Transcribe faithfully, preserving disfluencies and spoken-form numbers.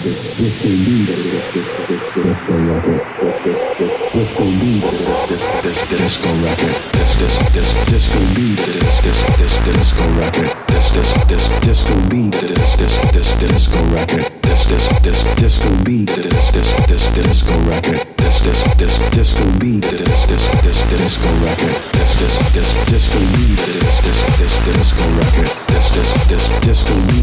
disco beat, disco record, disco beat, disco record, this this this disco beat, this this this disco record, this this this disco beat, this this this disco record, this this this disco beat, this this this disco record, this this this disco beat, this this this disco record, this this this disco beat, this this this disco record, this this this disco beat.